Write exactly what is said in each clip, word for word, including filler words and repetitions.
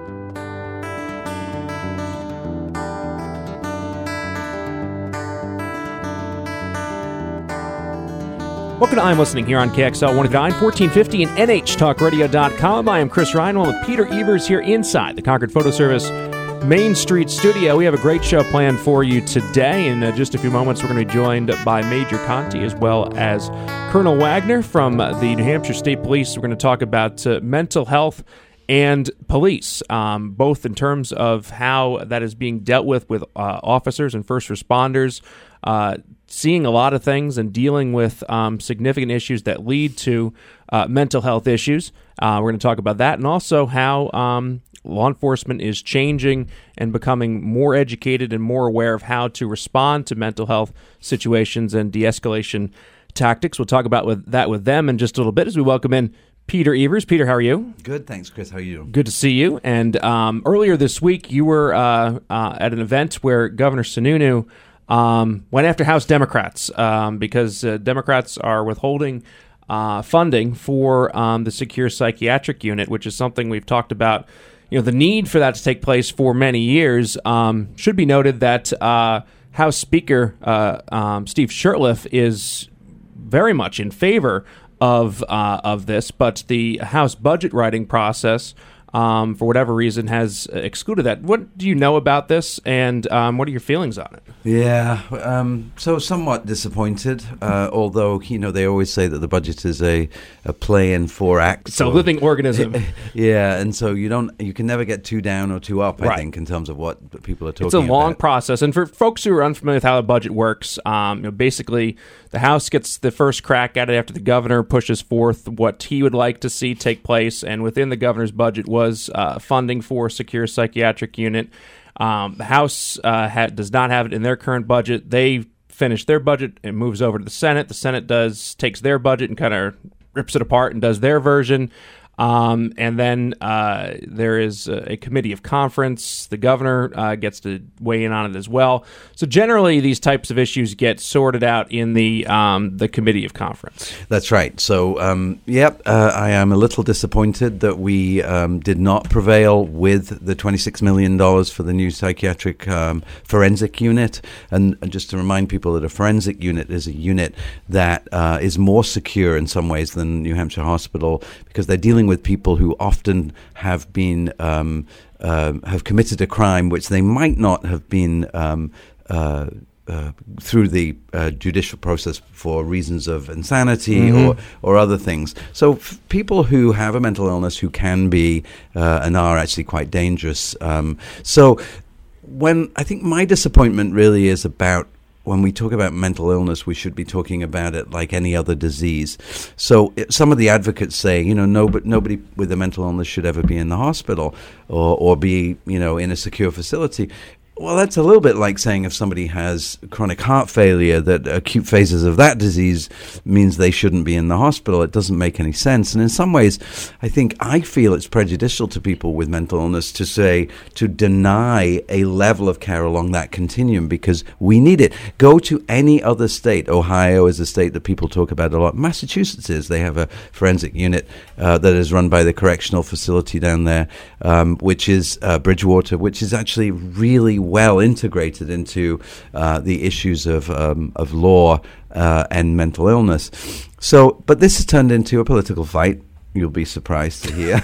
Welcome to I'm Listening here on K X L one oh nine, fourteen fifty and N H talk radio dot com. I am Chris Ryan, along with Peter Evers here inside the Concord Photo Service Main Street studio. We have a great show planned for you today. In uh, just a few moments, we're going to be joined by Major Conti as well as Colonel Wagner from uh, the New Hampshire State Police. We're going to talk about uh, mental health and police, um, both in terms of how that is being dealt with with uh, officers and first responders, uh, seeing a lot of things and dealing with um, significant issues that lead to uh, mental health issues. Uh, we're going to talk about that, and also how um, law enforcement is changing and becoming more educated and more aware of how to respond to mental health situations and de-escalation tactics. We'll talk about with that with them in just a little bit as we welcome in Peter Evers. Peter, how are you? Good, thanks, Chris. How are you? Good to see you. And um, earlier this week, you were uh, uh, at an event where Governor Sununu um, went after House Democrats um, because uh, Democrats are withholding uh, funding for um, the Secure Psychiatric Unit, which is something we've talked about. You know, the need for that to take place for many years. Um, should be noted that uh, House Speaker uh, um, Steve Shurtleff is very much in favor of uh, of this, but the House budget writing process, um, for whatever reason, has excluded that. What do you know about this, and um, what are your feelings on it? Yeah, um, so somewhat disappointed, uh, although, you know, they always say that the budget is a, a play in four acts. It's a or, living organism. Yeah, and so you don't, you can never get too down or too up, I right. think, in terms of what people are talking It's about. a long about. process, and for folks who are unfamiliar with how the budget works, um, you know, basically the House gets the first crack at it after the governor pushes forth what he would like to see take place, and within the governor's budget was uh, funding for Secure Psychiatric Unit. Um, the House uh, ha- does not have it in their current budget. They finish their budget and moves over to the Senate. The Senate does takes their budget and kind of rips it apart and does their version. Um, and then uh, there is a, a committee of conference. The governor uh, gets to weigh in on it as well. So generally, these types of issues get sorted out in the um, the committee of conference. That's right. So, um, yep, uh, I am a little disappointed that we um, did not prevail with the twenty-six million dollars for the new psychiatric um, forensic unit. And, and just to remind people that a forensic unit is a unit that uh, is more secure in some ways than New Hampshire Hospital, because they're dealing with people who often have been um, uh, have committed a crime which they might not have been um, uh, uh, through the uh, judicial process for reasons of insanity mm-hmm. or or other things. So f- people who have a mental illness who can be uh, and are actually quite dangerous. Um, so when I think my disappointment really is about, when we talk about mental illness, we should be talking about it like any other disease. So it, some of the advocates say, you know, no, but nobody with a mental illness should ever be in the hospital or, or be, you know, in a secure facility. Well, that's a little bit like saying if somebody has chronic heart failure, that acute phases of that disease means they shouldn't be in the hospital. It doesn't make any sense. And in some ways, I think I feel it's prejudicial to people with mental illness to say, to deny a level of care along that continuum, because we need it. Go to any other state. Ohio is a state that people talk about a lot. Massachusetts is. They have a forensic unit uh, that is run by the correctional facility down there, um, which is uh, Bridgewater, which is actually really well integrated into uh, the issues of um, of law uh, and mental illness. So, but this has turned into a political fight. You'll be surprised to hear.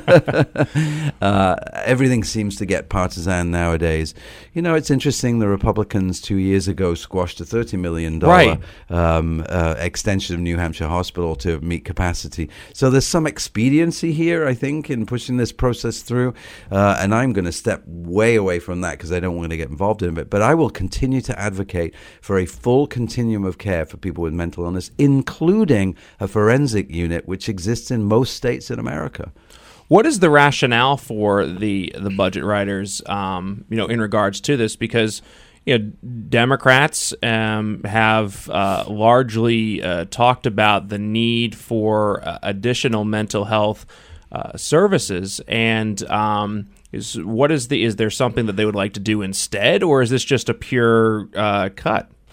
uh, everything seems to get partisan nowadays. You know, it's interesting. The Republicans two years ago squashed a thirty million dollars right. um, uh, extension of New Hampshire Hospital to meet capacity. So there's some expediency here, I think, in pushing this process through. Uh, and I'm going to step way away from that because I don't want to get involved in it. But I will continue to advocate for a full continuum of care for people with mental illness, including a forensic unit, which exists in most most states in America. What is the rationale for the the budget writers, um, you know, in regards to this? Because, you know, Democrats um, have uh, largely uh, talked about the need for uh, additional mental health uh, services, and um, is what is the is there something that they would like to do instead, or is this just a pure uh, cut?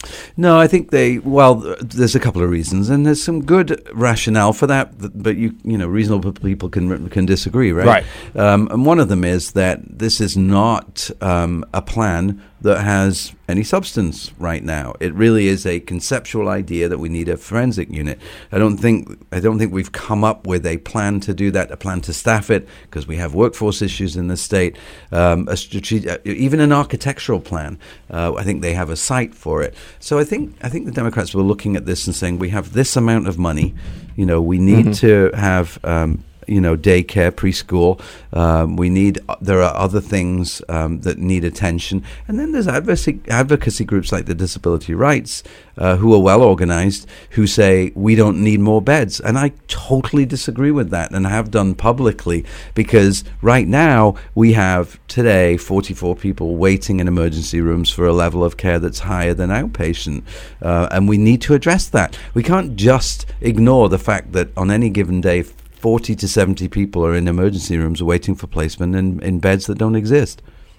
No, I think they, well, there's a couple of reasons, and there's some good rationale for that, but you you know, reasonable people can can disagree, right? Right. Um, and one of them is that this is not um, a plan that has any substance right now. It really is a conceptual idea that we need a forensic unit. I don't think I don't think we've come up with a plan to do that, a plan to staff it, because we have workforce issues in the state, um, a strategic, even an architectural plan. Uh, I think they have a site for it. So I think I think the Democrats were looking at this and saying, we have this amount of money, you know, we need mm-hmm. to have um, you know, daycare, preschool. Um, we need. There are other things um, that need attention, and then there's advocacy advocacy groups like the Disability Rights, uh, who are well organized, who say we don't need more beds, and I totally disagree with that, and have done publicly, because right now we have today forty-four people waiting in emergency rooms for a level of care that's higher than outpatient, uh, and we need to address that. We can't just ignore the fact that on any given day, forty to seventy people are in emergency rooms waiting for placement in, in beds that don't exist.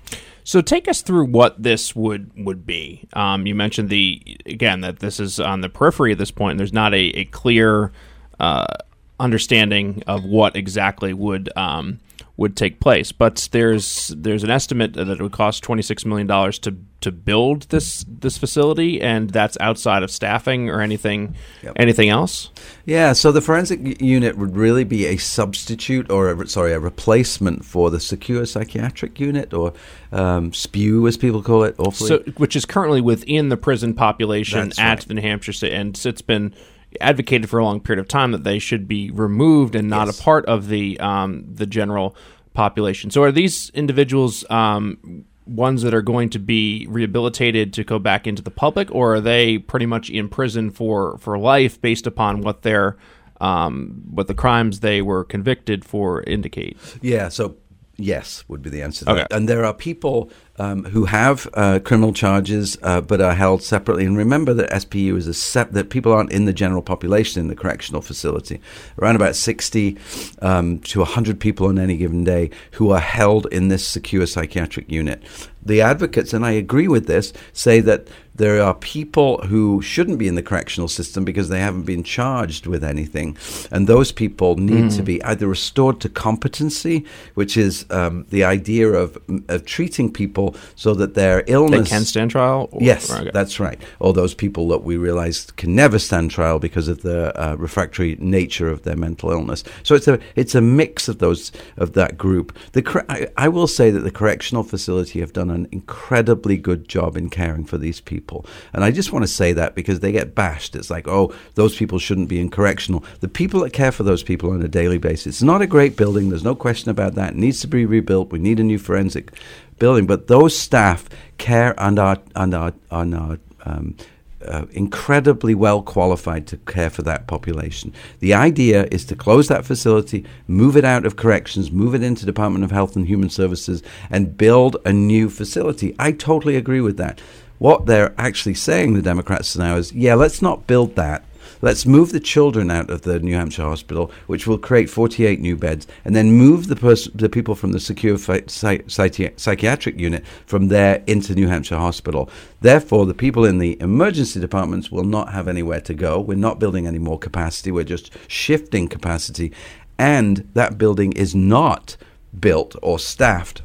So take us through what this would, would be. Um, you mentioned, the again, that this is on the periphery at this point, and there's not a, a clear uh, understanding of what exactly would um, would take place. But there's there's an estimate that it would cost twenty-six million dollars to to build this this facility, and that's outside of staffing or anything yep. anything else? Yeah, so the forensic unit would really be a substitute, or a, sorry, a replacement for the secure psychiatric unit, or um, S P U as people call it, awfully. So, which is currently within the prison population That's at right. the New Hampshire State, and it's been advocated for a long period of time that they should be removed and not yes. a part of the um, the general population. So are these individuals um, ones that are going to be rehabilitated to go back into the public, or are they pretty much in prison for, for life based upon what their um, what the crimes they were convicted for indicate? Yeah, so yes would be the answer to okay. that. And there are people um, who have uh, criminal charges uh, but are held separately. And remember that S P U is a sep- that people aren't in the general population in the correctional facility. Around about sixty um, to one hundred people on any given day who are held in this secure psychiatric unit. The advocates, and I agree with this, say that there are people who shouldn't be in the correctional system because they haven't been charged with anything. And those people need mm. to be either restored to competency, which is um, the idea of, of treating people so that their illness... They can stand trial? Or, yes, or, okay. that's right. Or those people that we realize can never stand trial because of the uh, refractory nature of their mental illness. So it's a it's a mix of those of that group. The cor- I, I will say that the correctional facility have done an incredibly good job in caring for these people. And I just want to say that because they get bashed. It's like, oh, those people shouldn't be in correctional. The people that care for those people on a daily basis. It's not a great building. There's no question about that. It needs to be rebuilt. We need a new forensic building. But those staff care and are, and are, and are um, uh, incredibly well qualified to care for that population. The idea is to close that facility, move it out of corrections, move it into Department of Health and Human Services, and build a new facility. I totally agree with that. What they're actually saying, the Democrats now, is, yeah, let's not build that. Let's move the children out of the New Hampshire hospital, which will create forty-eight new beds, and then move the pers- the people from the secure psych- psychi- psychiatric unit from there into New Hampshire hospital. Therefore, the people in the emergency departments will not have anywhere to go. We're not building any more capacity. We're just shifting capacity. And that building is not built or staffed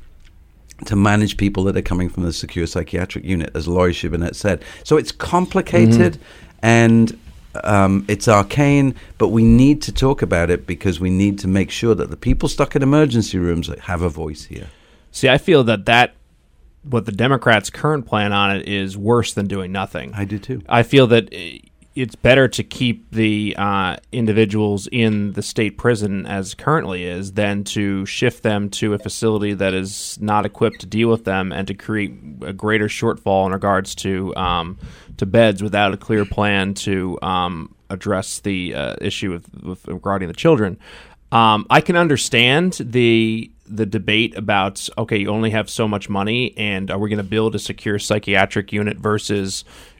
to manage people that are coming from the secure psychiatric unit, as Laurie Shibinette said. So it's complicated mm-hmm. and um, it's arcane, but we need to talk about it because we need to make sure that the people stuck in emergency rooms have a voice here. See, I feel that that what the Democrats' current plan on it is worse than doing nothing. I do too. I feel that it's better to keep the uh, individuals in the state prison as currently is than to shift them to a facility that is not equipped to deal with them and to create a greater shortfall in regards to um, to beds without a clear plan to um, address the uh, issue with, with regarding the children. Um, I can understand the the debate about, okay, you only have so much money, and are we going to build a secure psychiatric unit versus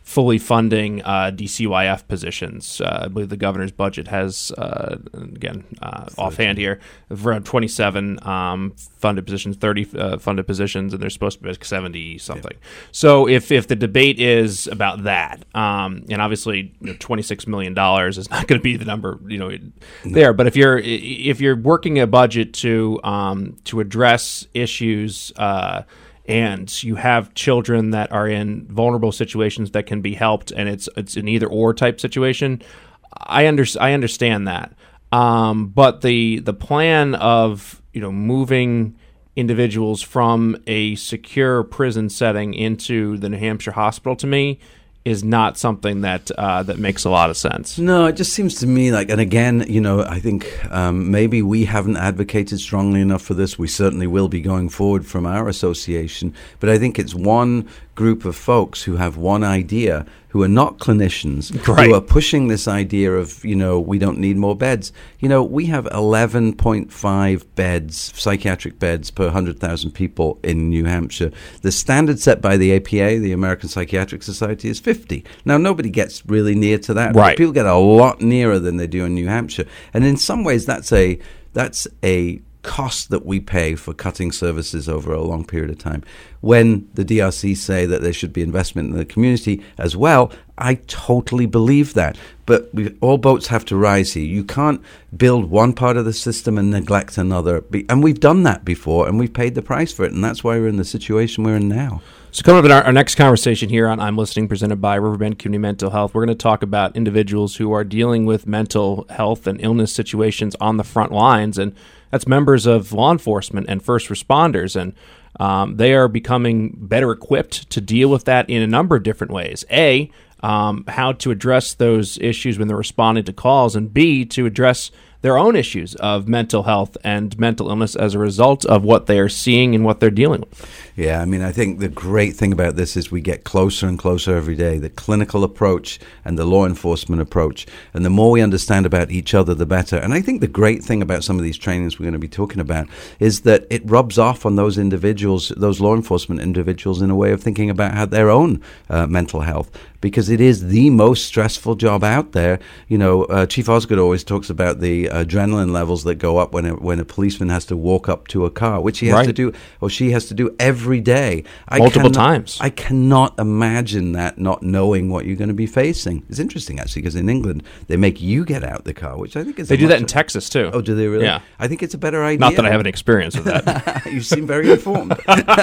fully funding uh, D C Y F positions. Uh, I believe the governor's budget has, uh, again, uh, offhand here, around twenty-seven um, funded positions, thirty uh, funded positions, and they're supposed to be like seventy something. Yeah. So if if the debate is about that, um, and obviously you know, twenty-six million dollars is not going to be the number, you know, there. But if you're if you're working a budget to um, to address issues. Uh, and you have children that are in vulnerable situations that can be helped, and it's it's an either or type situation, I under, I understand that. Um, but the the plan of you know moving individuals from a secure prison setting into the New Hampshire hospital, to me, is not something that uh, that makes a lot of sense. No, it just seems to me like, and again, you know, I think um, maybe we haven't advocated strongly enough for this. We certainly will be going forward from our association, but I think it's one group of folks who have one idea, who are not clinicians, right. who are pushing this idea of, you know, we don't need more beds. You know, we have eleven point five beds, psychiatric beds per one hundred thousand people in New Hampshire. The standard set by the A P A, the American Psychiatric Society, is fifty. Now, nobody gets really near to that. Right. People get a lot nearer than they do in New Hampshire. And in some ways, that's a that's a cost that we pay for cutting services over a long period of time. When the D R C say that there should be investment in the community as well, I totally believe that. But we, all boats have to rise here. You can't build one part of the system and neglect another. And we've done that before, and we've paid the price for it. And that's why we're in the situation we're in now. So coming up in our, our next conversation here on I'm Listening, presented by Riverbend Community Mental Health, we're going to talk about individuals who are dealing with mental health and illness situations on the front lines, and that's members of law enforcement and first responders, and um, they are becoming better equipped to deal with that in a number of different ways. A, um, how to address those issues when they're responding to calls, and B, to address their own issues of mental health and mental illness as a result of what they are seeing and what they're dealing with. Yeah, I mean, I think the great thing about this is we get closer and closer every day, the clinical approach and the law enforcement approach. And the more we understand about each other, the better. And I think the great thing about some of these trainings we're going to be talking about is that it rubs off on those individuals, those law enforcement individuals, in a way of thinking about how their own uh, mental health, because it is the most stressful job out there. You know, uh, Chief Osgood always talks about the adrenaline levels that go up when a, when a policeman has to walk up to a car, which he has right. to do, or she has to do every day. I Multiple cannot, times. I cannot imagine that, not knowing what you're going to be facing. It's interesting, actually, because in England, they make you get out the car, which I think is... They do that in Texas, too. Oh, do they really? Yeah. I think it's a better idea. Not that I have any experience with that. You seem very informed.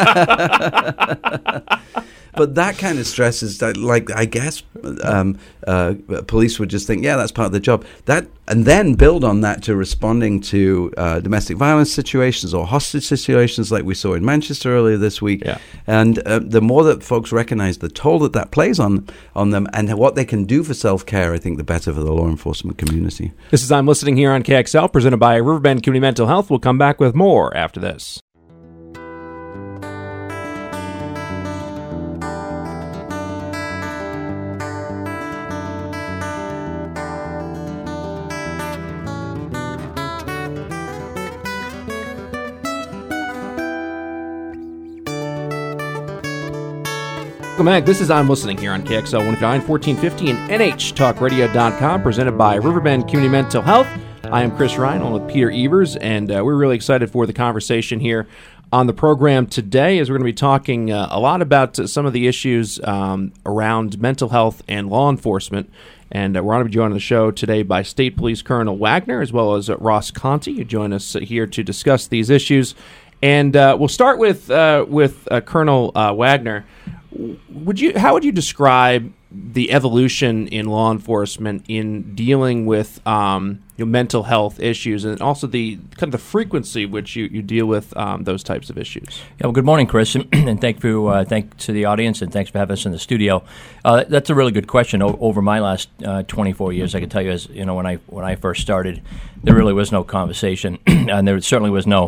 But that kind of stress is that, like, I guess um, uh, police would just think, yeah, that's part of the job. That and then build on that to responding to uh, domestic violence situations or hostage situations like we saw in Manchester earlier this week. Yeah. And uh, the more that folks recognize the toll that that plays on on them and what they can do for self-care, I think the better for the law enforcement community. This is I'm Listening here on K X L, presented by Riverbend Community Mental Health. We'll come back with more after this. Welcome back. This is I'm Listening here on K X L one fifty-nine, fourteen fifty and N H talk radio dot com, presented by Riverbend Community Mental Health. I am Chris Ryan, along with Peter Evers, and uh, we're really excited for the conversation here on the program today, as we're going to be talking uh, a lot about uh, some of the issues um, around mental health and law enforcement. And uh, we're honored to be joined on the show today by State Police Colonel Wagner, as well as uh, Ross Conti, who join us uh, here to discuss these issues. And uh, we'll start with uh, with uh, Colonel uh, Wagner. Would you? How would you describe the evolution in law enforcement in dealing with um, you know, mental health issues, and also the kind of the frequency which you, you deal with um, those types of issues? Yeah, well, good morning, Chris, and thank you, uh, thanks to the audience, and thanks for having us in the studio. Uh, that's a really good question. O- over my last uh, twenty-four years, I can tell you, as you know, when I when I first started, there really was no conversation, and there certainly was no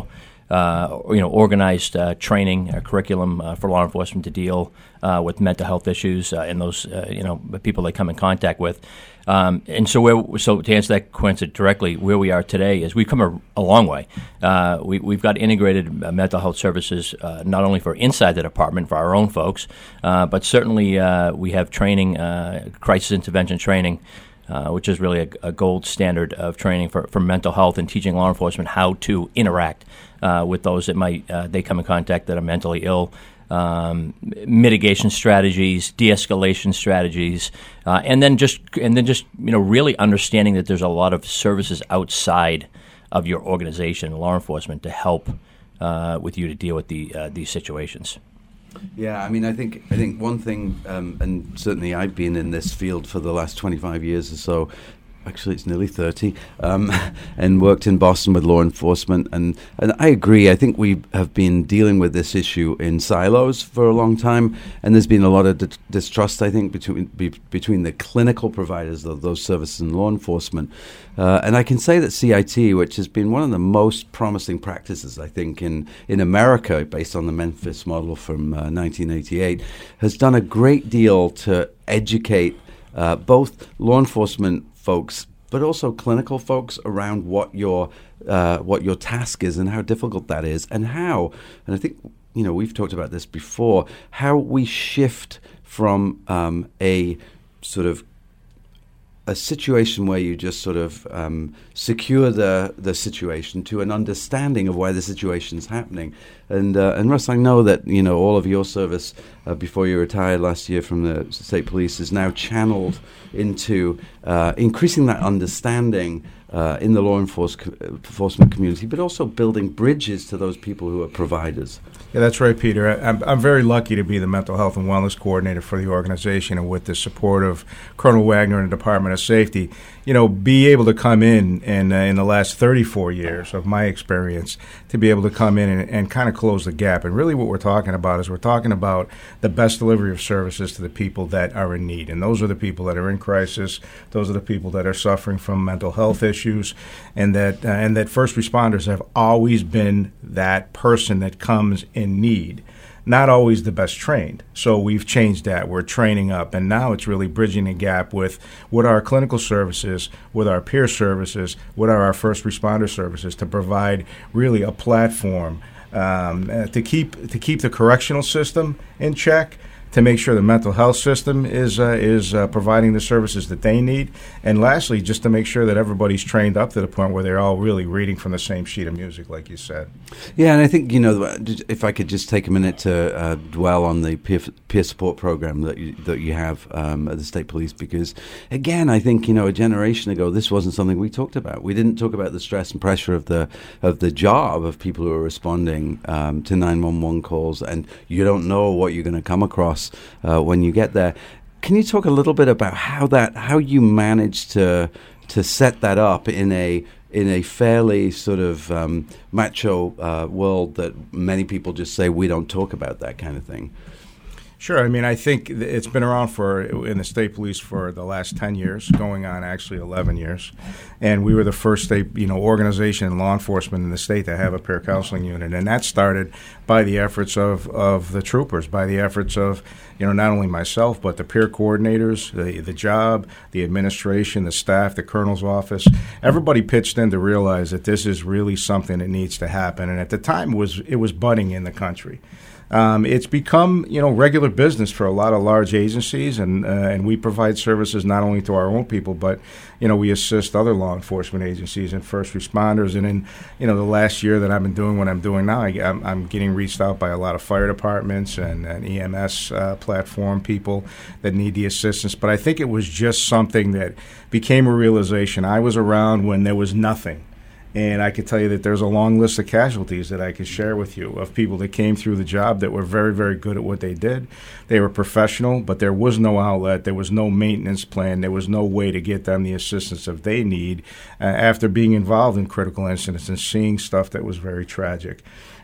uh, you know, organized uh, training, uh, curriculum uh, for law enforcement to deal uh, with mental health issues uh, and those, uh, you know, people they come in contact with. Um, and so, where, so to answer that question directly, where we are today is we've come a, a long way. Uh, we, we've got integrated uh, mental health services uh, not only for inside the department for our own folks, uh, but certainly uh, we have training, uh, crisis intervention training, uh, which is really a, a gold standard of training for, for mental health and teaching law enforcement how to interact uh, with those that might uh, they come in contact that are mentally ill. Um, mitigation strategies, de-escalation strategies, uh, and then just and then just you know really understanding that there's a lot of services outside of your organization, law enforcement, to help uh, with you to deal with the uh, these situations. Yeah, I mean, I think I think one thing, um, and certainly I've been in this field for the last twenty-five years or so. Actually, it's nearly thirty, um, and worked in Boston with law enforcement. And, and I agree. I think we have been dealing with this issue in silos for a long time, and there's been a lot of di- distrust, I think, between be, between the clinical providers of those services and law enforcement. Uh, and I can say that C I T, which has been one of the most promising practices, I think, in, in America, based on the Memphis model from uh, nineteen eighty-eight, has done a great deal to educate uh, both law enforcement folks, but also clinical folks around what your uh, what your task is and how difficult that is, and how, and I think, you know, we've talked about this before, how we shift from um, a sort of a situation where you just sort of um, secure the the situation to an understanding of why the situation is happening. And uh, and Russ, I know that, you know, all of your service uh, before you retired last year from the state police is now channeled into uh, increasing that understanding uh, in the law enforcement community, but also building bridges to those people who are providers. Yeah, that's right, Peter. I'm, I'm very lucky to be the mental health and wellness coordinator for the organization, and with the support of Colonel Wagner and the Department of Safety, you know, be able to come in and uh, in the last thirty-four years of my experience, to be able to come in and, and kind of close the gap. And really what we're talking about is we're talking about the best delivery of services to the people that are in need. And those are the people that are in crisis. Those are the people that are suffering from mental health issues. And that, uh, and that first responders have always been that person that comes in need. Not always the best trained. So we've changed that. We're training up. And now it's really bridging the gap with what are our clinical services, with our peer services, what are our first responder services, to provide really a platform um, uh, to keep to keep the correctional system in check, to make sure the mental health system is uh, is uh, providing the services that they need, and lastly, just to make sure that everybody's trained up to the point where they're all really reading from the same sheet of music, like you said. Yeah, and I think, you know, if I could just take a minute to uh, dwell on the peer, peer support program that you, that you have um, at the State Police, because, again, I think, you know, a generation ago, this wasn't something we talked about. We didn't talk about the stress and pressure of the of the job of people who are responding um, to nine one one calls, and you don't know what you're going to come across Uh, when you get there. Can you talk a little bit about how that, how you managed to to set that up in a in a fairly sort of um, macho uh, world that many people just say we don't talk about that kind of thing? Sure. I mean, I think it's been around for in the state police for the last ten years, going on actually eleven years. And we were the first state, you know, organization in law enforcement in the state to have a peer counseling unit. And that started by the efforts of, of the troopers, by the efforts of, you know, not only myself, but the peer coordinators, the, the job, the administration, the staff, the colonel's office. Everybody pitched in to realize that this is really something that needs to happen. And at the time, it was, it was budding in the country. Um, it's become, you know, regular business for a lot of large agencies, and uh, and we provide services not only to our own people, but, you know, we assist other law enforcement agencies and first responders. And in, you know, the last year that I've been doing what I'm doing now, I, I'm, I'm getting reached out by a lot of fire departments and, and E M S uh, platform people that need the assistance. But I think it was just something that became a realization. I was around when there was nothing. And I can tell you that there's a long list of casualties that I could share with you of people that came through the job that were very, very good at what they did. They were professional, but there was no outlet. There was no maintenance plan. There was no way to get them the assistance that they need uh, after being involved in critical incidents and seeing stuff that was very tragic.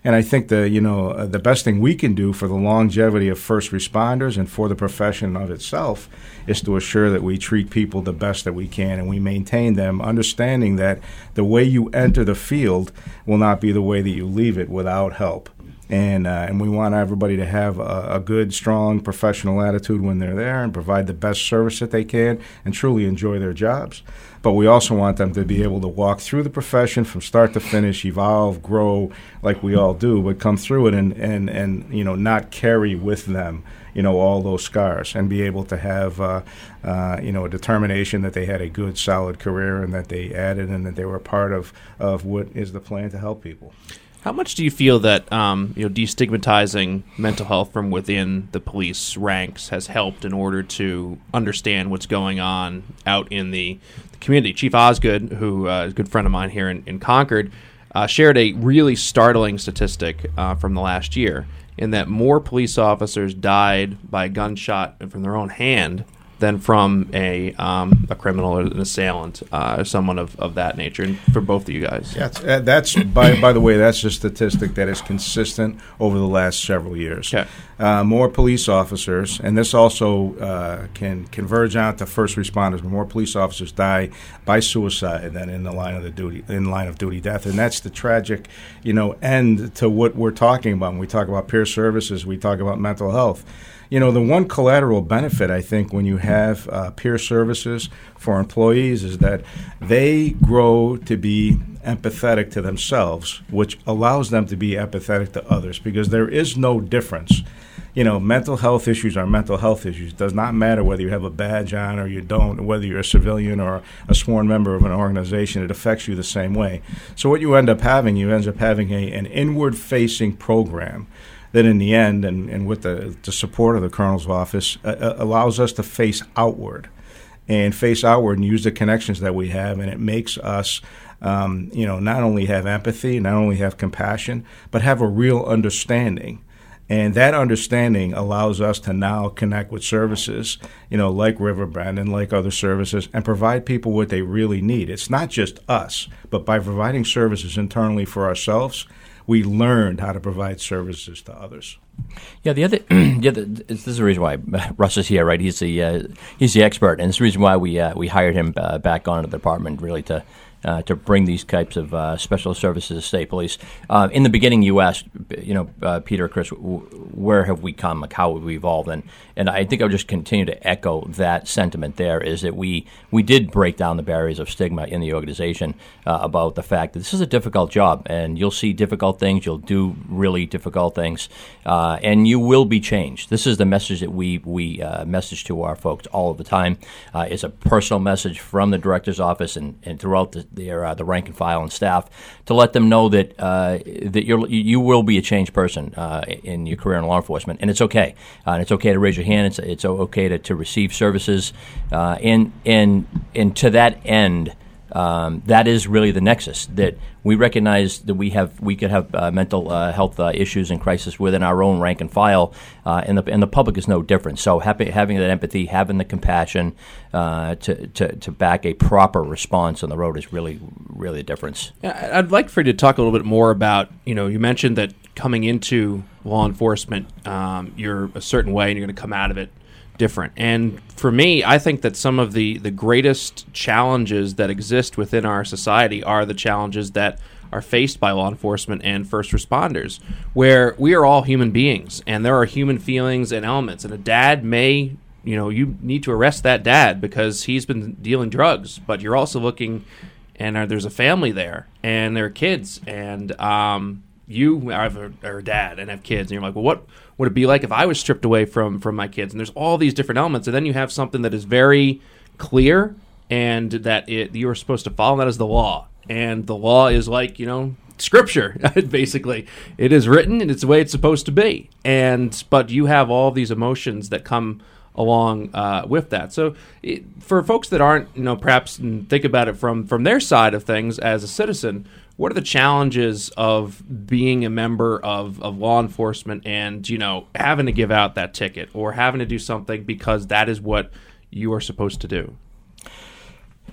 And I think the you know uh, the best thing we can do for the longevity of first responders and for the profession of itself is to assure that we treat people the best that we can and we maintain them, understanding that the way you enter the field will not be the way that you leave it without help. And uh, and we want everybody to have a, a good, strong, professional attitude when they're there and provide the best service that they can and truly enjoy their jobs. But we also want them to be able to walk through the profession from start to finish, evolve, grow like we all do, but come through it and, and, and you know, not carry with them, you know, all those scars and be able to have, uh, uh, you know, a determination that they had a good, solid career and that they added and that they were a part of, of what is the plan to help people. How much do you feel that um, you know destigmatizing mental health from within the police ranks has helped in order to understand what's going on out in the, the community? Chief Osgood, who uh, is a good friend of mine here in, in Concord, uh, shared a really startling statistic uh, from the last year, in that more police officers died by a gunshot from their own hand than from a um, a criminal or an assailant, uh, or someone of, of that nature, and for both of you guys. Yeah, uh, that's by by the way, that's a statistic that is consistent over the last several years. Okay. Uh, more police officers, and this also uh, can converge out to first responders. More police officers die by suicide than in the line of the duty in line of duty death, and that's the tragic, you know, end to what we're talking about. When we talk about peer services, we talk about mental health. You know, the one collateral benefit, I think, when you have uh, peer services for employees is that they grow to be empathetic to themselves, which allows them to be empathetic to others, because there is no difference. You know, mental health issues are mental health issues. It does not matter whether you have a badge on or you don't, whether you're a civilian or a sworn member of an organization. It affects you the same way. So what you end up having, you end up having a, an inward-facing program that in the end, and, and with the, the support of the Colonel's office, uh, allows us to face outward and face outward and use the connections that we have, and it makes us, um, you know, not only have empathy, not only have compassion, but have a real understanding. And that understanding allows us to now connect with services, you know, like Riverbend and like other services, and provide people what they really need. It's not just us, but by providing services internally for ourselves, we learned how to provide services to others. Yeah, the other, the other this is the reason why Russ is here, right? He's the uh, he's the expert, and it's the reason why we uh, we hired him uh, back onto the department, really to uh, to bring these types of uh, special services to state police. Uh, in the beginning, you asked, you know, uh, Peter, Chris, w- where have we come? Like, how have we evolved? And and I think I'll just continue to echo that sentiment. There is that we we did break down the barriers of stigma in the organization uh, about the fact that this is a difficult job, and you'll see difficult things, you'll do really difficult things, uh, and you will be changed. This is the message that we we uh, message to our folks all of the time. Uh, it's a personal message from the director's office and, and throughout the their uh, the rank and file and staff to let them know that uh, that you you will be a changed person uh, in your career in law enforcement, and it's okay. Uh, and it's okay to raise your hand. It's it's okay to, to receive services, uh, and and and to that end, um, that is really the nexus that we recognize that we have we could have uh, mental uh, health uh, issues and crisis within our own rank and file, uh, and the and the public is no different. So happy, having that empathy, having the compassion uh, to, to to back a proper response on the road is really really a difference. I'd like for you to talk a little bit more about, you know, you mentioned that coming into law enforcement, um, you're a certain way and you're going to come out of it different. And for me, I think that some of the, the greatest challenges that exist within our society are the challenges that are faced by law enforcement and first responders, where we are all human beings and there are human feelings and elements. And a dad may, you know, you need to arrest that dad because he's been dealing drugs, but you're also looking and uh, there's a family there and there are kids, and um, you are a dad and have kids, and you're like, well, what would it be like if I was stripped away from, from my kids? And there's all these different elements, and then you have something that is very clear and that it, you are supposed to follow, and that is the law. And the law is like, you know, scripture, basically. It is written, and it's the way it's supposed to be. And but you have all these emotions that come along uh, with that. So it, for folks that aren't, you know, perhaps think about it from, from their side of things as a citizen, what are the challenges of being a member of, of law enforcement and, you know, having to give out that ticket or having to do something because that is what you are supposed to do?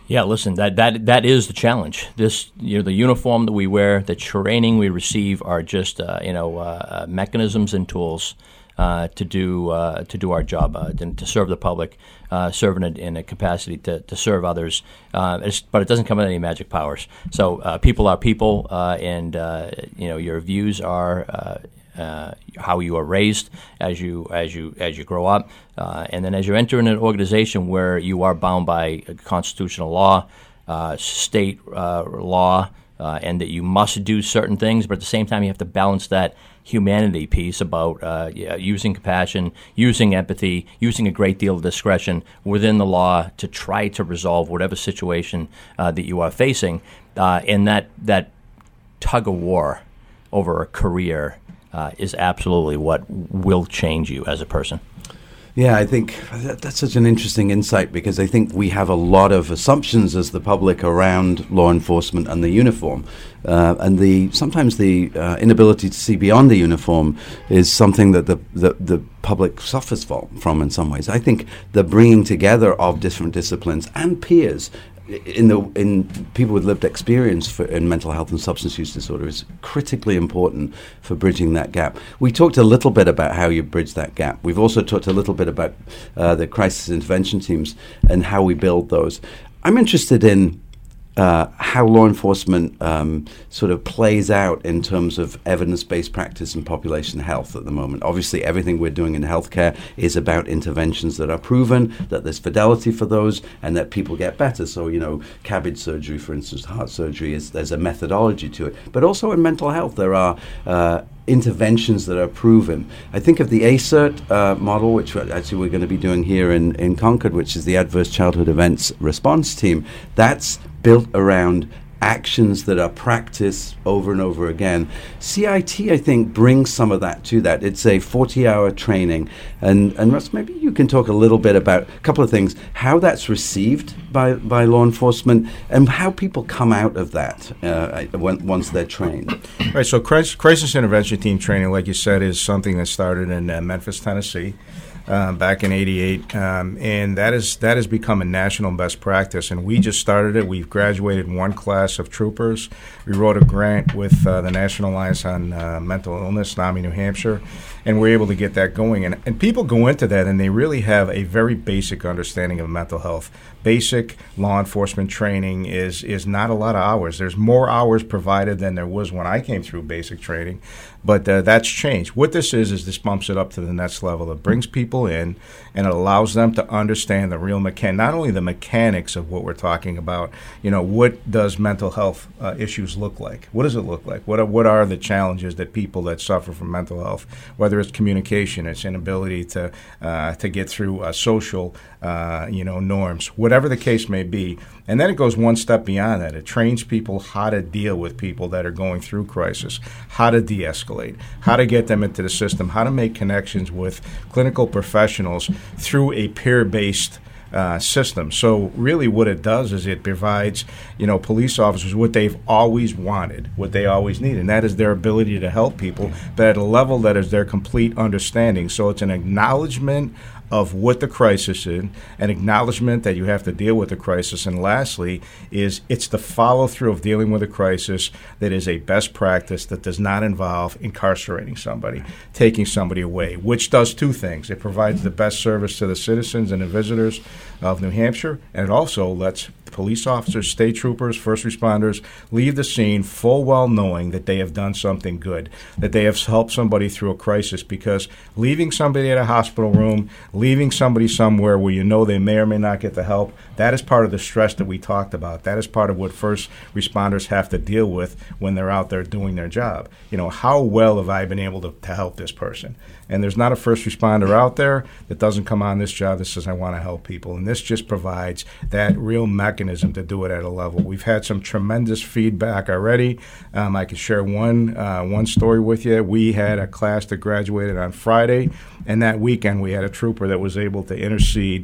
Yeah, listen, that, that that is the challenge. This, you know, the uniform that we wear, the training we receive are just, uh, you know, uh, mechanisms and tools uh, to do uh, to do our job, uh, to, to serve the public, uh, serve in a, in a capacity to, to serve others. Uh, it's, but it doesn't come with any magic powers. So uh, people are people, uh, and uh, you know, your views are. Uh, Uh, how you are raised as you as you as you grow up, uh, and then as you enter in an organization where you are bound by constitutional law, uh, state uh, law, uh, and that you must do certain things, but at the same time you have to balance that humanity piece about uh, yeah, using compassion, using empathy, using a great deal of discretion within the law to try to resolve whatever situation uh, that you are facing, uh, and that that tug of war over a career. Uh, is absolutely what will change you as a person. Yeah, I think that, that's such an interesting insight, because I think we have a lot of assumptions as the public around law enforcement and the uniform. Uh, and the sometimes the uh, inability to see beyond the uniform is something that the, the, the public suffers from in some ways. I think the bringing together of different disciplines and peers in the in people with lived experience for, in mental health and substance use disorder is critically important for bridging that gap. We talked a little bit about how you bridge that gap. We've also talked a little bit about uh, the crisis intervention teams and how we build those. I'm interested in uh, how law enforcement um, sort of plays out in terms of evidence-based practice and population health at the moment. Obviously, everything we're doing in healthcare is about interventions that are proven, that there's fidelity for those, and that people get better. So, you know, CABG surgery, for instance, heart surgery, is there's a methodology to it. But also in mental health, there are uh, interventions that are proven. I think of the ACERT uh, model, which actually we're going to be doing here in, in Concord, which is the Adverse Childhood Events Response Team. That's built around actions that are practiced over and over again. C I T, I think, brings some of that to that. It's a forty-hour training. And, and Russ, maybe you can talk a little bit about a couple of things, how that's received by, by law enforcement and how people come out of that uh, when, once they're trained. Right, so crisis, crisis intervention team training, like you said, is something that started in uh, Memphis, Tennessee. Uh, back in eighty-eight, um, and that is that has become a national best practice. And we just started it. We've graduated one class of troopers. We wrote a grant with uh, the National Alliance on uh, Mental Illness, NAMI, New Hampshire, and we're able to get that going. And, and people go into that, and they really have a very basic understanding of mental health. Basic law enforcement training is is not a lot of hours. There's more hours provided than there was when I came through basic training, but uh, that's changed. What this is is this bumps it up to the next level. It brings people in, and it allows them to understand the real mechan- not only the mechanics of what we're talking about. You know, what does mental health uh, issues look like? What does it look like? What are, what are the challenges that people that suffer from mental health, whether it's communication, it's inability to uh, to get through uh, social uh, you know norms, whatever the case may be. And then it goes one step beyond that. It trains people how to deal with people that are going through crisis, how to de-escalate, how to get them into the system, how to make connections with clinical professionals through a peer-based uh, system. So really what it does is it provides, you know, police officers what they've always wanted, what they always need, and that is their ability to help people, but at a level that is their complete understanding. So it's an acknowledgement of what the crisis is, an acknowledgement that you have to deal with the crisis, and lastly is it's the follow-through of dealing with a crisis that is a best practice that does not involve incarcerating somebody, taking somebody away, which does two things. It provides the best service to the citizens and the visitors of New Hampshire, and it also lets police officers, state troopers, first responders leave the scene full well knowing that they have done something good, that they have helped somebody through a crisis, because leaving somebody at a hospital room, leaving somebody somewhere where you know they may or may not get the help, that is part of the stress that we talked about. That is part of what first responders have to deal with when they're out there doing their job. You know, how well have I been able to, to help this person? And there's not a first responder out there that doesn't come on this job that says, I want to help people. And this just provides that real mechanism to do it at a level. We've had some tremendous feedback already. Um, I can share one uh, one story with you. We had a class that graduated on Friday, and that weekend we had a trooper that was able to intercede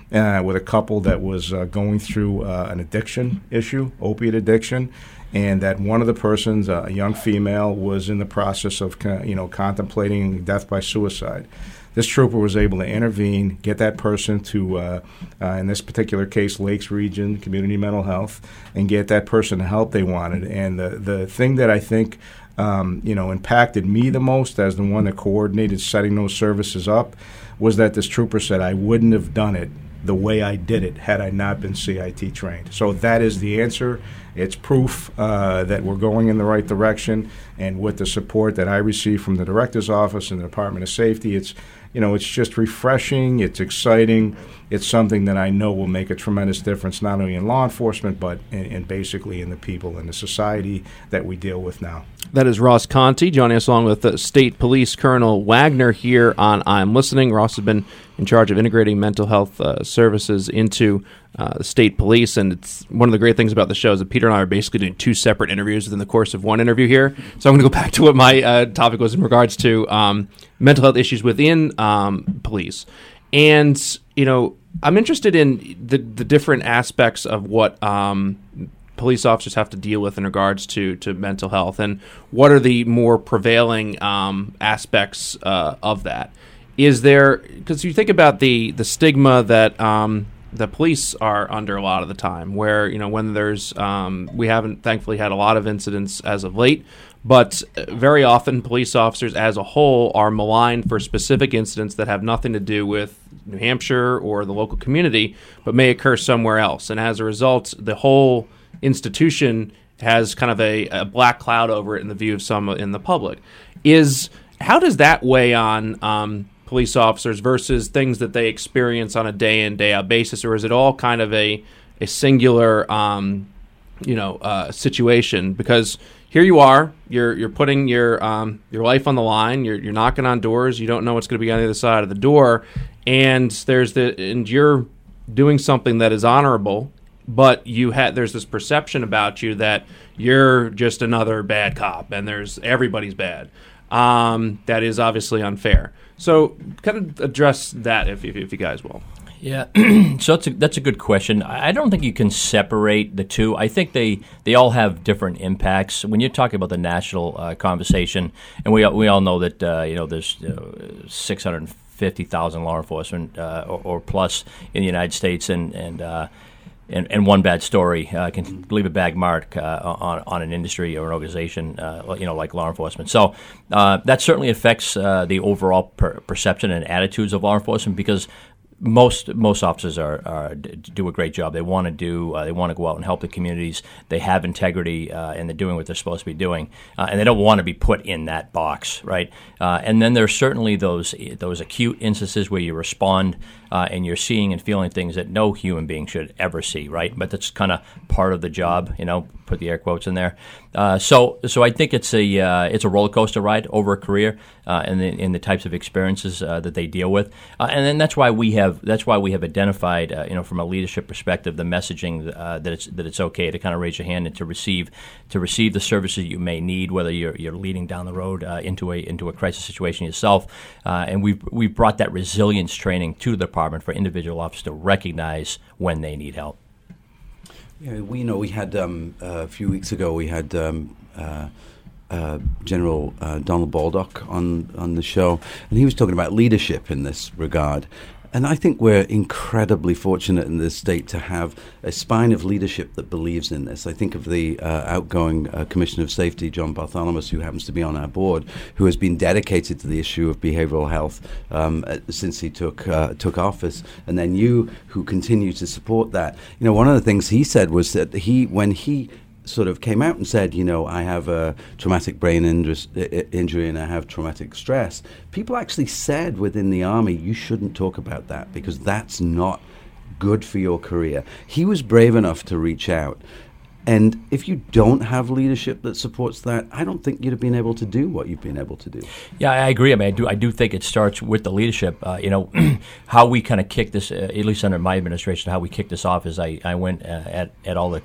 uh, with a couple that was uh, going through uh, an addiction issue, opiate addiction, and that one of the persons, uh, a young female, was in the process of co- you know contemplating death by suicide. This trooper was able to intervene, get that person to, uh, uh, in this particular case, Lakes Region Community Mental Health, and get that person the help they wanted. And the, the thing that I think um, you know, impacted me the most as the one that coordinated setting those services up was that this trooper said, I wouldn't have done it the way I did it had I not been C I T trained. So that is the answer. It's proof uh, that we're going in the right direction, and with the support that I receive from the Director's Office and the Department of Safety, it's you know, it's just refreshing, it's exciting, it's something that I know will make a tremendous difference not only in law enforcement but in, in basically in the people and the society that we deal with now. That is Ross Conti joining us along with uh, State Police Colonel Wagner here on I'm Listening. Ross has been in charge of integrating mental health uh, services into uh, the state police, and it's one of the great things about the show is that Peter and I are basically doing two separate interviews within the course of one interview here. So I'm going to go back to what my uh, topic was in regards to um, mental health issues within um, police. And, you know, I'm interested in the, the different aspects of what um, police officers have to deal with in regards to, to mental health, and what are the more prevailing um, aspects uh, of that. Is there, because you think about the, the stigma that um, the police are under a lot of the time, where, you know, when there's, um, we haven't thankfully had a lot of incidents as of late, but very often police officers as a whole are maligned for specific incidents that have nothing to do with New Hampshire or the local community, but may occur somewhere else. And as a result, the whole institution has kind of a, a black cloud over it in the view of some in the public. Is how does that weigh on um, police officers versus things that they experience on a day in, day out basis, or is it all kind of a a singular um, you know uh, situation? Because here you are, you're you're putting your um, your life on the line. You're you're knocking on doors. You don't know what's going to be on the other side of the door, and there's the and you're doing something that is honorable. But you had there's this perception about you that you're just another bad cop, and there's everybody's bad. Um, that is obviously unfair. So, kind of address that, if if, if you guys will. Yeah, so that's a, that's a good question. I don't think you can separate the two. I think they, they all have different impacts. When you're talking about the national uh, conversation, and we we all know that uh, you know there's uh, six hundred fifty thousand law enforcement uh, or, or plus in the United States, and and uh, And, and one bad story uh, can leave a bad mark uh, on on an industry or an organization, uh, you know, like law enforcement. So uh, that certainly affects uh, the overall per- perception and attitudes of law enforcement, because most most officers are, are do a great job. They want to do. Uh, they want to go out and help the communities. They have integrity, uh, and they're doing what they're supposed to be doing. Uh, and they don't want to be put in that box, right? Uh, and then there's certainly those those acute instances where you respond uh, and you're seeing and feeling things that no human being should ever see, right? But that's kind of part of the job, you know. Put the air quotes in there. Uh, so, so I think it's a uh, it's a roller coaster ride over a career, uh, and the, in the types of experiences uh, that they deal with, uh, and then that's why we have that's why we have identified, uh, you know, from a leadership perspective, the messaging uh, that it's that it's okay to kind of raise your hand and to receive to receive the services you may need, whether you're you're leading down the road uh, into a into a crisis situation yourself, uh, and we've we've brought that resilience training to the department for individual officers to recognize when they need help. Yeah, we you know we had um, uh, a few weeks ago we had um, uh, uh, General uh, Donald Baldock on on the show, and he was talking about leadership in this regard. And I think we're incredibly fortunate in this state to have a spine of leadership that believes in this. I think of the uh, outgoing uh, Commissioner of Safety, John Bartholomew, who happens to be on our board, who has been dedicated to the issue of behavioral health um, uh, since he took uh, took office. And then you, who continue to support that. You know, one of the things he said was that he, when he sort of came out and said, you know, I have a traumatic brain inju- injury and I have traumatic stress, people actually said within the Army, you shouldn't talk about that because that's not good for your career. He was brave enough to reach out. And if you don't have leadership that supports that, I don't think you'd have been able to do what you've been able to do. Yeah, I agree. I mean, I do. I do think it starts with the leadership. Uh, you know, how we kind of kick this, uh, at least under my administration, how we kicked this off is I, I went uh, at at all the troop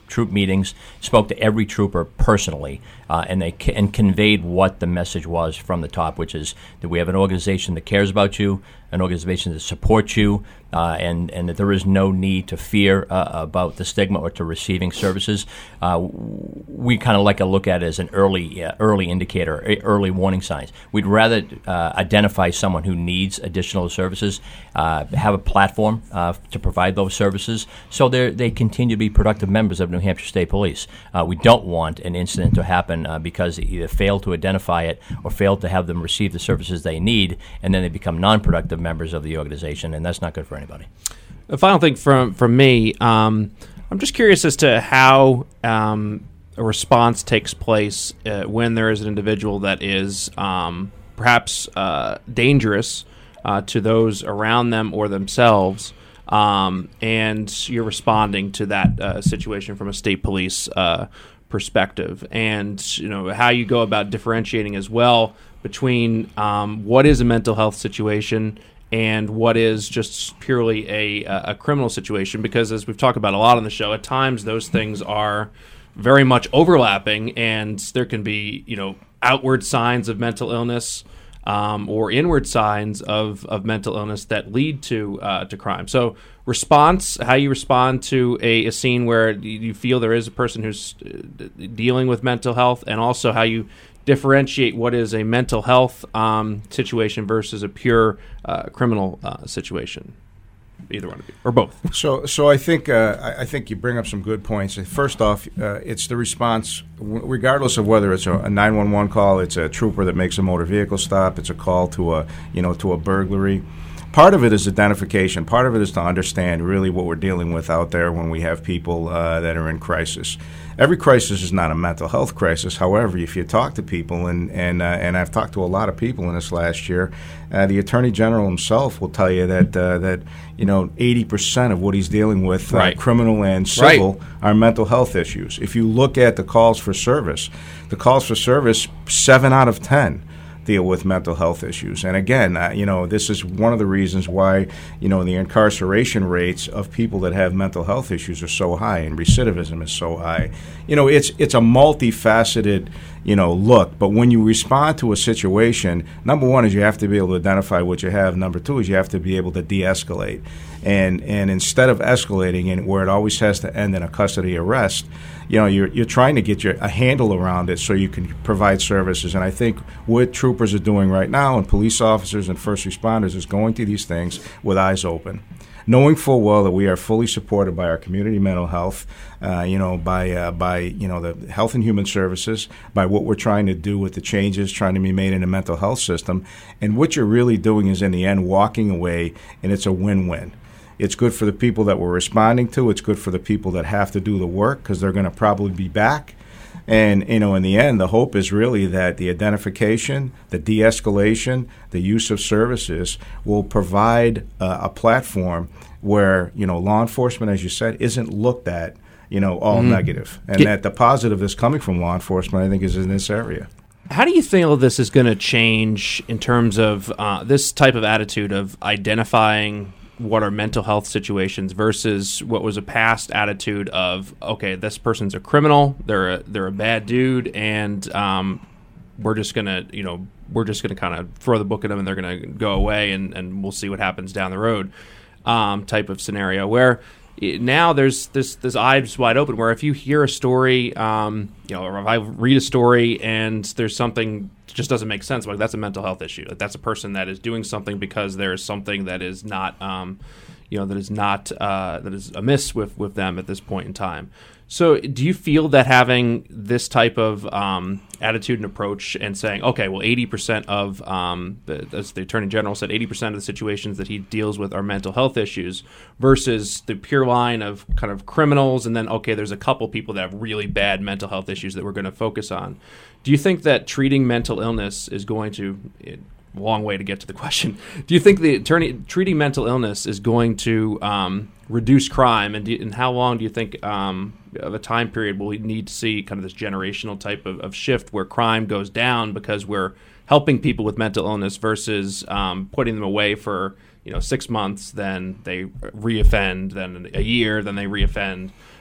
troop meetings, spoke to every trooper personally, uh, and they ca- and conveyed what the message was from the top, which is that we have an organization that cares about you, an organization that supports you, uh, and, and that there is no need to fear uh, about the stigma or to receiving services. Uh, we kind of like to look at it as an early uh, early indicator, early warning signs. We'd rather uh, identify someone who needs additional services, uh, have a platform uh, to provide those services, so they they continue to be productive members of New Hampshire State Police. Uh, we don't want an incident to happen uh, because they either failed to identify it or failed to have them receive the services they need, and then they become non-productive members of the organization, and that's not good for anybody. The final thing from from me, um, I'm just curious as to how um, a response takes place uh, when there is an individual that is um, perhaps uh, dangerous uh, to those around them or themselves, um, and you're responding to that uh, situation from a state police uh, perspective, and you know how you go about differentiating as well between um, what is a mental health situation and what is just purely a, a criminal situation, because as we've talked about a lot on the show, at times those things are very much overlapping, and there can be, you know, outward signs of mental illness um, or inward signs of, of mental illness that lead to uh, to crime. So response, how you respond to a, a scene where you feel there is a person who's dealing with mental health, and also how you differentiate what is a mental health um, situation versus a pure uh, criminal uh, situation. Either one of you, or both. So, so I think uh, I, I think you bring up some good points. First off, uh, it's the response, regardless of whether it's a nine one one call, it's a trooper that makes a motor vehicle stop, it's a call to a you know to a burglary. Part of it is identification. Part of it is to understand really what we're dealing with out there when we have people uh, that are in crisis. Every crisis is not a mental health crisis. However, if you talk to people, and and uh, and I've talked to a lot of people in this last year, uh, the Attorney General himself will tell you that uh, that you know eighty percent of what he's dealing with, uh, right. criminal and civil, right. are mental health issues. If you look at the calls for service, the calls for service, seven out of ten deal with mental health issues. And again, uh, you know, this is one of the reasons why, you know, the incarceration rates of people that have mental health issues are so high, and recidivism is so high. You know, it's it's a multifaceted, you know, look. But when you respond to a situation, number one is you have to be able to identify what you have. Number two is you have to be able to de-escalate. And and instead of escalating, and where it always has to end in a custody arrest, you know, you're you're trying to get your a handle around it so you can provide services. And I think what troopers are doing right now, and police officers and first responders, is going through these things with eyes open, knowing full well that we are fully supported by our community mental health, uh, you know, by uh, by you know the Health and Human Services, by what we're trying to do with the changes trying to be made in the mental health system. And what you're really doing is, in the end, walking away, and it's a win-win. It's good for the people that we're responding to. It's good for the people that have to do the work, because they're going to probably be back. And, you know, in the end, the hope is really that the identification, the de-escalation, the use of services will provide uh, a platform where, you know, law enforcement, as you said, isn't looked at, you know, all mm-hmm. negative. And Get- that the positive that's coming from law enforcement, I think, is in this area. How do you feel this is going to change in terms of uh, this type of attitude of identifying what are mental health situations versus what was a past attitude of, okay, this person's a criminal, they're a, they're a bad dude, and um, we're just gonna, you know, we're just gonna kind of throw the book at them, and they're gonna go away, and, and we'll see what happens down the road, um, type of scenario where now there's this this eyes wide open. Where if you hear a story, um, you know, or if I read a story and there's something just doesn't make sense, like that's a mental health issue. Like that's a person that is doing something because there is something that is not, um, you know, that is not uh, that is amiss with, with them at this point in time. So, do you feel that having this type of um, attitude and approach, and saying, okay, well, eighty percent of, um, the, as the Attorney General said, eighty percent of the situations that he deals with are mental health issues, versus the pure line of kind of criminals, and then, okay, there's a couple people that have really bad mental health issues that we're going to focus on. Do you think that treating mental illness is going to, long way to get to the question, do you think the attorney treating mental illness is going to um, reduce crime, and, do, and how long do you think um, of a time period will we need to see kind of this generational type of, of shift where crime goes down because we're helping people with mental illness versus um, putting them away for, you know, six months, then they reoffend, then a year, then they reoffend,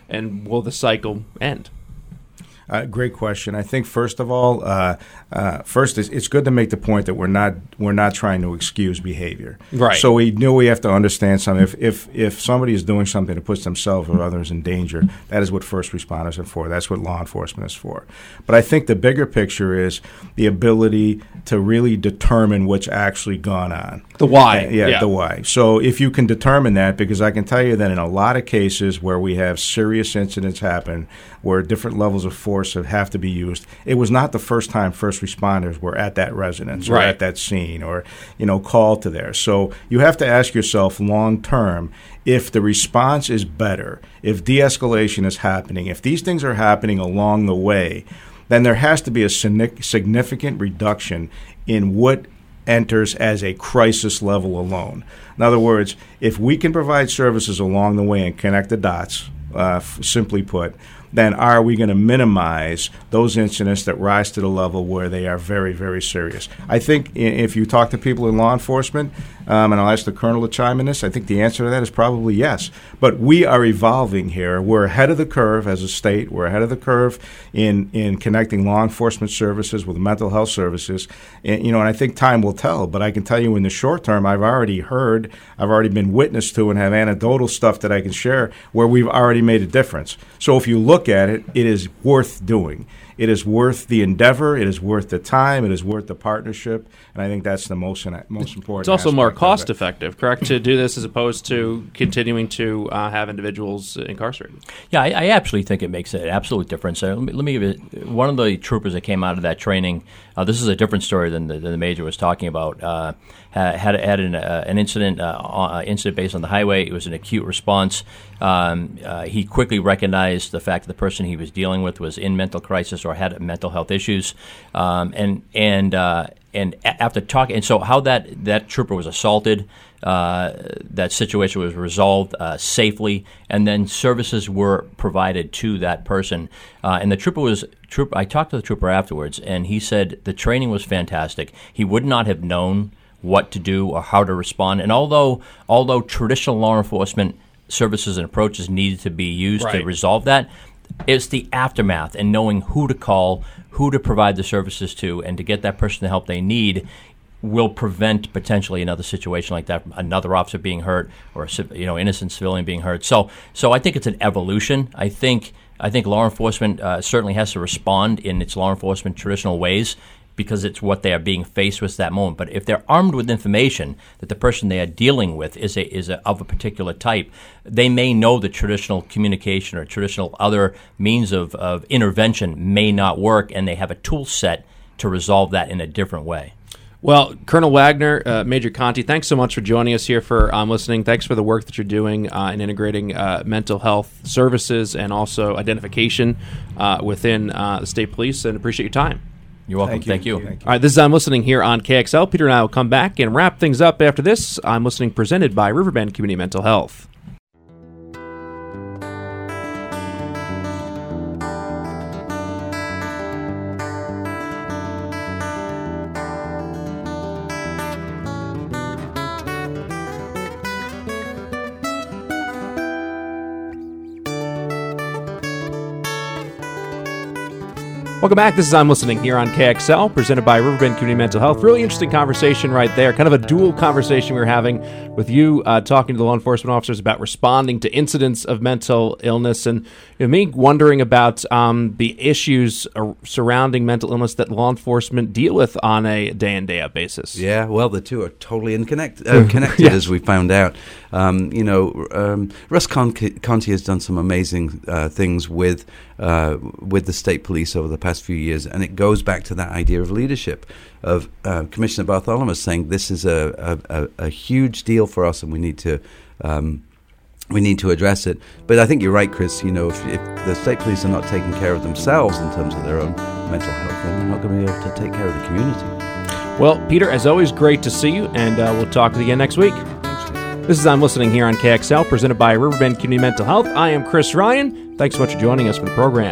and will the cycle end? Uh, great question. I think first of all, uh, uh, first it's, it's good to make the point that we're not we're not trying to excuse behavior. Right. So we know we have to understand something. If if if somebody is doing something that puts themselves or others in danger, that is what first responders are for. That's what law enforcement is for. But I think the bigger picture is the ability to really determine what's actually gone on. The why. Uh, yeah, yeah, the why. So if you can determine that, because I can tell you that in a lot of cases where we have serious incidents happen, where different levels of force have, have to be used, it was not the first time first responders were at that residence or right. at that scene or, you know, called to there. So you have to ask yourself long term, if the response is better, if de-escalation is happening, if these things are happening along the way, then there has to be a significant reduction in what enters as a crisis level alone. In other words, if we can provide services along the way and connect the dots, uh, f- simply put, then are we going to minimize those incidents that rise to the level where they are very, very serious? I think if you talk to people in law enforcement, um, and I'll ask the Colonel to chime in this, I think the answer to that is probably yes. But we are evolving here. We're ahead of the curve as a state. We're ahead of the curve in, in connecting law enforcement services with mental health services. And, you know, and I think time will tell. But I can tell you in the short term, I've already heard, I've already been witness to and have anecdotal stuff that I can share where we've already made a difference. So if you look at it, it is worth doing. It is worth the endeavor. It is worth the time. It is worth the partnership. And I think that's the most most important. It's also more aspect cost of it. effective, correct, to do this as opposed to continuing to uh, have individuals incarcerated? Yeah, I, I absolutely think it makes an absolute difference. Uh, let, me, let me give you one of the troopers that came out of that training. Uh, this is a different story than the, than the major was talking about. Uh, had had an, uh, an incident uh, uh, incident based on the highway. It was an acute response. Um, uh, he quickly recognized the fact that the person he was dealing with was in mental crisis or had mental health issues, um, and and uh, and after talking, and so how that that trooper was assaulted. Uh, that situation was resolved uh, safely, and then services were provided to that person. Uh, and the trooper was trooper. I talked to the trooper afterwards, and he said the training was fantastic. He would not have known what to do or how to respond. And although although traditional law enforcement services and approaches needed to be used right. to resolve that, it's the aftermath and knowing who to call, who to provide the services to, and to get that person the help they need will prevent potentially another situation like that, another officer being hurt or a, you know, innocent civilian being hurt. So, so I think it's an evolution. I think I think law enforcement uh, certainly has to respond in its law enforcement traditional ways because it's what they are being faced with at that moment. But if they're armed with information that the person they are dealing with is a, is a, of a particular type, they may know the traditional communication or traditional other means of, of intervention may not work, and they have a tool set to resolve that in a different way. Well, Colonel Wagner, uh, Major Conti, thanks so much for joining us here for um, listening. Thanks for the work that you're doing uh, in integrating uh, mental health services and also identification uh, within uh, the state police, and appreciate your time. You're welcome. Thank you. Thank you. Thank you. All right, this is I'm Listening here on K X L. Peter and I will come back and wrap things up after this. I'm Listening presented by Riverbend Community Mental Health. Welcome back. This is I'm Listening here on K X L, presented by Riverbend Community Mental Health. Really interesting conversation right there. Kind of a dual conversation we were having with you uh, talking to the law enforcement officers about responding to incidents of mental illness, and you know, me wondering about um, the issues uh, surrounding mental illness that law enforcement deal with on a day in, day out basis. Yeah, well, the two are totally unconnect- uh, connected, Yeah. as we found out. Um, you know, um, Russ Conti, Conti has done some amazing uh, things with uh, with the state police over the past few years, and it goes back to that idea of leadership, of uh, Commissioner Bartholomew saying this is a, a, a huge deal for us, and we need to um, we need to address it. But I think you're right, Chris. You know, if, if the state police are not taking care of themselves in terms of their own mental health, then they're not going to be able to take care of the community. Well, Peter, as always, great to see you, and uh, we'll talk to you again next week. This is I'm Listening here on K X L, presented by Riverbend Community Mental Health. I am Chris Ryan. Thanks so much for joining us for the program.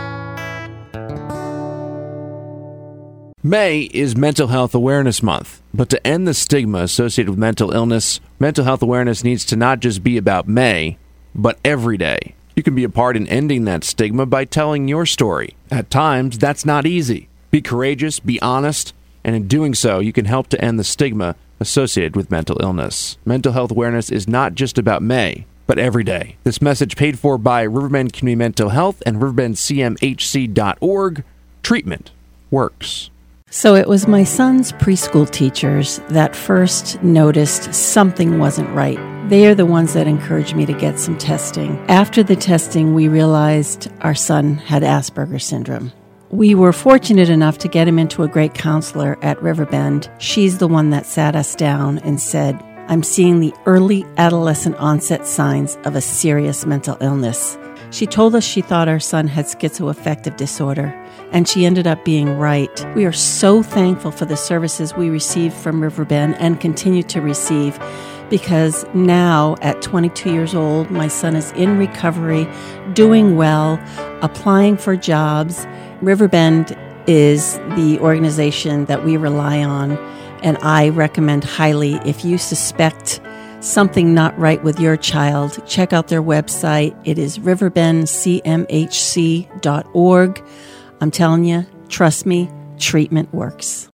May is Mental Health Awareness Month. But to end the stigma associated with mental illness, mental health awareness needs to not just be about May, but every day. You can be a part in ending that stigma by telling your story. At times, that's not easy. Be courageous, be honest, and in doing so, you can help to end the stigma associated with mental illness. Mental health awareness is not just about May, but every day. This message paid for by Riverbend Community Mental Health and riverbend c m h c dot org. Treatment works. So it was my son's preschool teachers that first noticed something wasn't right. They are the ones that encouraged me to get some testing. After the testing, we realized our son had Asperger's syndrome. We were fortunate enough to get him into a great counselor at Riverbend. She's the one that sat us down and said, I'm seeing the early adolescent onset signs of a serious mental illness. She told us she thought our son had schizoaffective disorder, and she ended up being right. We are so thankful for the services we received from Riverbend and continue to receive, because now at twenty-two years old, my son is in recovery, doing well, applying for jobs. Riverbend is the organization that we rely on, and I recommend highly, if you suspect something not right with your child, check out their website. It is riverbend c m h c dot org. I'm telling you, trust me, treatment works.